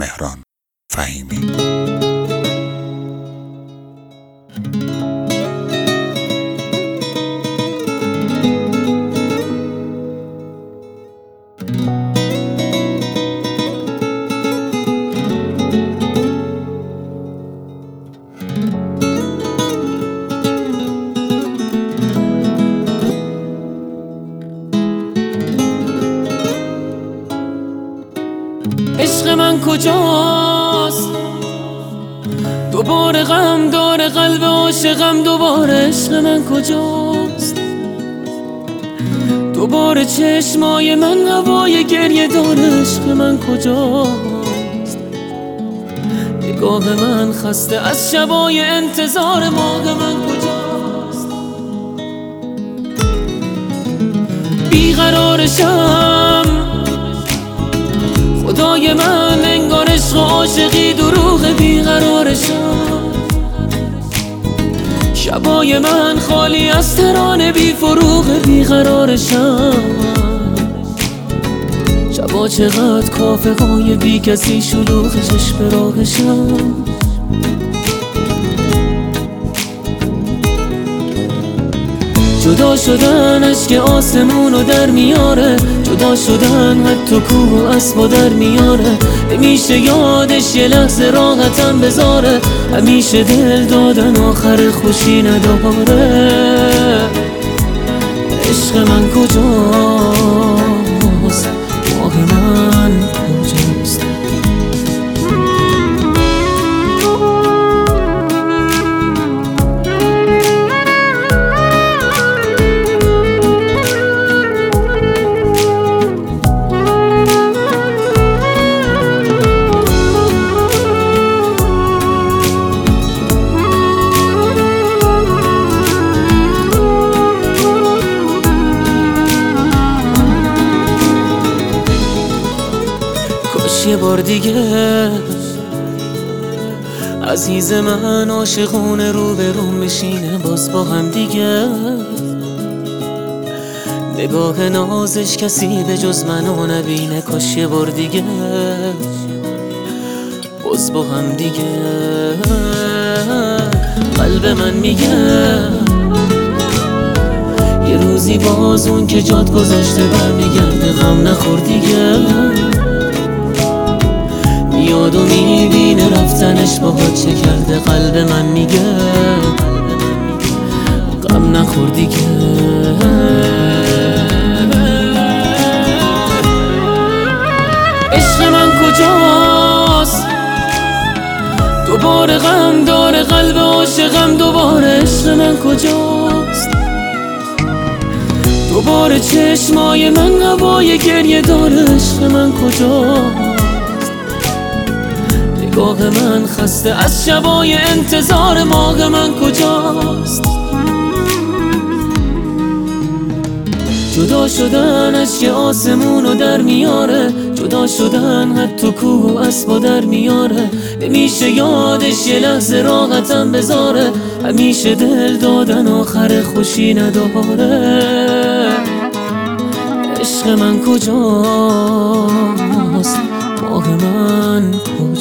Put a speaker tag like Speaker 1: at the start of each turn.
Speaker 1: مهران فهیمی.
Speaker 2: عشق من کجاست؟ دوباره غم داره قلب عاشقم، دوباره عشق من کجاست؟ دوباره چشمای من هوای گریه داره، عشق من کجاست؟ نگاه من خسته از شبای انتظار، ماه من کجاست؟ بیقرارشم خدای من، انگار عشق و عاشقی دروغ، بیقرارشم. شبای من خالی از ترانه بی فروغ، بیقرارشم. شبا چقدر کافه های بی کسی شلوغ، چشم راهشم. جدا شدن اشک آسمونو در میاره، جدا شدن حتی کوه و اسبا در میاره. نمیشه یادش یه لحظه راحتم بذاره، همیشه دل دادن آخر خوشی نداره. عشق من کجاست؟ ماه من کجاست؟ یه بار دیگه عزیز من عاشقونه رو به روم بشینه باز با هم دیگه. نگاه نازش کسی به جز منو نبینه، کاش یه بار دیگه باز با هم دیگه. قلب من میگه یه روزی باز اون که جات گذاشته برمیگرده، غم نخور دیگه. یادو میبینه رفتنش باهات چه کرده، قلب من میگه غم نخور دیگه. عشق من کجاست؟ دوباره غم داره قلب عاشقم، دوباره عشق من کجاست؟ دوباره چشمای من هوای گریه داره، عشق من کجاست؟ نگاه من خسته از شبای انتظار، ماه من کجاست؟ جدا شدن اشک آسمونو در میاره، جدا شدن حتی کوه و اسبا در میاره. نمیشه یادش یه لحظه راحتم بذاره، همیشه دل دادن آخر خوشی نداره. عشق من کجاست؟ ماه من کجاست؟